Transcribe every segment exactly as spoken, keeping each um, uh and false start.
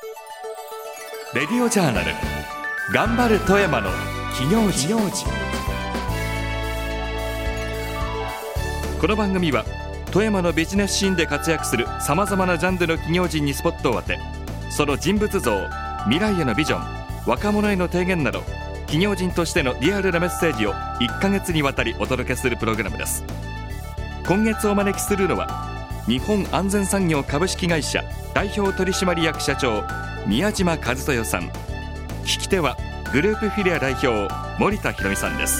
レディオジャーナル頑張る富山の企業時。この番組は富山のビジネスシーンで活躍するさまざまなジャンルの企業人にスポットを当て、その人物像、未来へのビジョン、若者への提言など企業人としてのリアルなメッセージをいっかげつにわたりお届けするプログラムです。今月お招きするのは日本安全産業株式会社代表取締役社長宮島和豊さん、聞き手はグループフィレア代表森田博美さんです。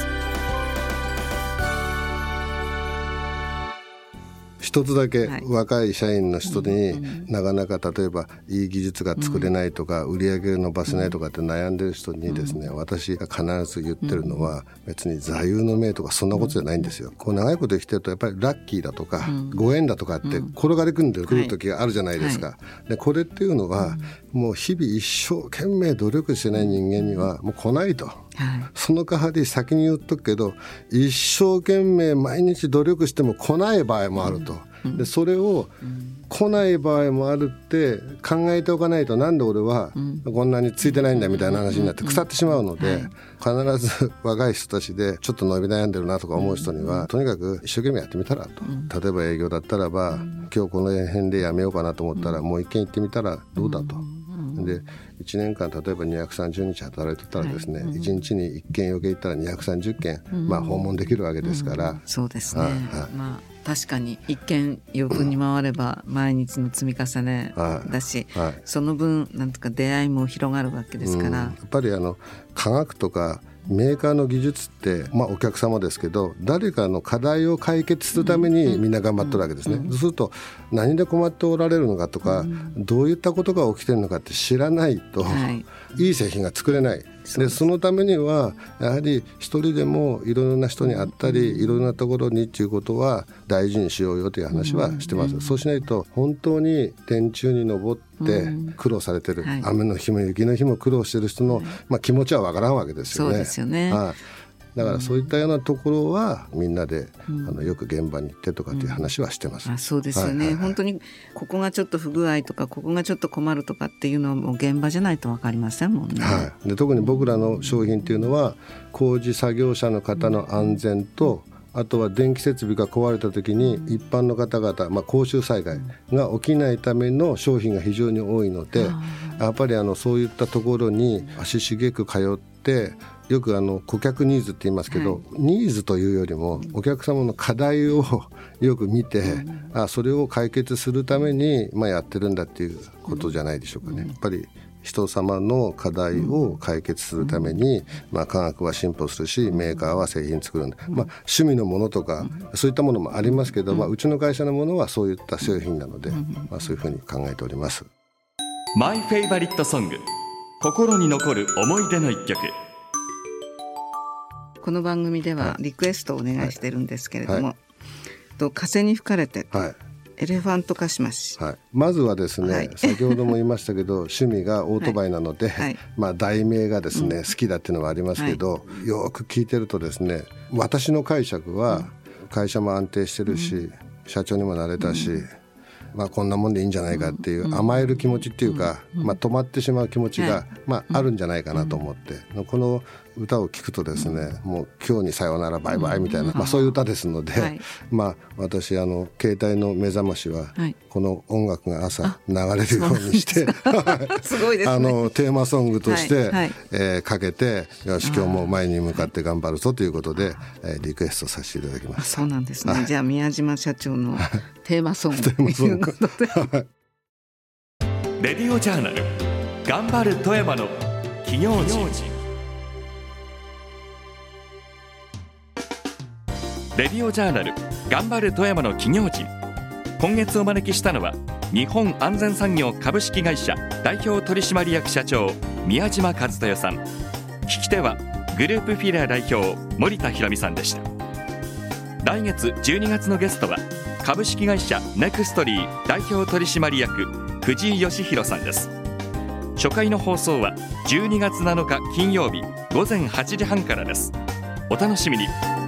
一つだけ若い社員の人になかなか例えばいい技術が作れないとか売り上げが伸ばせないとかって悩んでる人にですね、私が必ず言ってるのは別に座右の銘とかそんなことじゃないんですよ。こう長いこと生きてるとやっぱりラッキーだとかご縁だとかって転がり込んでくる時があるじゃないですか。でこれっていうのはもう日々一生懸命努力してない人間にはもう来ないと。その代わり先に言っとくけど一生懸命毎日努力しても来ない場合もあると。でそれを来ない場合もあるって考えておかないと、なんで俺はこんなについてないんだみたいな話になって腐ってしまうので、必ず若い人たちでちょっと伸び悩んでるなとか思う人にはとにかく一生懸命やってみたらと。例えば営業だったらば今日この辺でやめようかなと思ったらもう一軒行ってみたらどうだと。でいちねんかん例えばにひゃくさんじゅうにち働いてたらですね、はい、うん、いちにちにいっけん余計行ったらにひゃくさんじゅっけん、うん、まあ、訪問できるわけですから、うん、 そうですね、はいはい、まあ、確かにいっけん余分に回れば毎日の積み重ねだし、はいはい、その分なんとか出会いも広がるわけですから、うん、 やっぱりあの科学とかメーカーの技術って、まあ、お客様ですけど誰かの課題を解決するためにみんな頑張ってるわけですね、うんうん、そうすると何で困っておられるのかとか、うん、どういったことが起きてるのかって知らないと、はい、いい製品が作れない。でそのためにはやはり一人でもいろいろな人に会ったり、うん、いろいろなところにっていうことは大事にしようよという話はしてます、うん、そうしないと本当に電柱に登って苦労されてる、うん、はい、雨の日も雪の日も苦労してる人の、まあ、気持ちはわからんわけですよね。 そうですよね、 はい、だからそういったようなところはみんなで、うん、あのよく現場に行ってとかっていう話はしてます、 うん、あ、そうですよね、はいはいはい、本当にここがちょっと不具合とかここがちょっと困るとかっていうのはもう現場じゃないと分かりませんもんね、 はい、で特に僕らの商品っていうのは工事作業者の方の安全と、あとは電気設備が壊れた時に一般の方々、まあ、公衆災害が起きないための商品が非常に多いので、やっぱりあのそういったところに足しげく通ってよくあの顧客ニーズって言いますけど、はい、ニーズというよりもお客様の課題をよく見て、うん、あそれを解決するために、まあ、やってるんだっていうことじゃないでしょうかね、うん、やっぱり人様の課題を解決するために、まあ、科学は進歩するしメーカーは製品作るんだ、まあ、趣味のものとかそういったものもありますけど、まあ、うちの会社のものはそういった製品なので、まあ、そういうふうに考えております。 マイフェイバリットソング、心に残る思い出の一曲。 この番組ではリクエストをお願いしてるんですけれども、はいはい、と風に吹かれて、はい、エレファントカシマシ、 はい、まずはですね、はい、先ほども言いましたけど趣味がオートバイなので、はい、まあ、題名がですね、うん、好きだっていうのはありますけど、はい、よく聞いてるとですね、私の解釈は会社も安定してるし、うん、社長にもなれたし、うん、まあ、こんなもんでいいんじゃないかっていう甘える気持ちっていうか、まあ、止まってしまう気持ちが、まあ、あるんじゃないかなと思って、この歌を聴くとですね、もう今日にさようならバイバイみたいな、まあ、そういう歌ですので、はい、まあ、私あの携帯の目覚ましはこの音楽が朝流れるようにしてすごいですね、 あのテーマソングとして、はいはい、えー、かけて、よし今日も前に向かって頑張るぞということで、えー、リクエストさせていただきました。 そうなんですね、はい、じゃあ宮島社長のテーマソングということでレディオジャーナル頑張る富山の企業人。レディオジャーナル頑張る富山の企業人。今月お招きしたのは日本安全産業株式会社代表取締役社長宮島和豊さん、聞き手はグループフィレア代表森田博美さんでした。来月じゅうにがつのゲストは株式会社ネクストリー代表取締役藤井義弘さんです。初回の放送はじゅうにがつなのか金曜日ごぜんはちじはんからです。お楽しみに。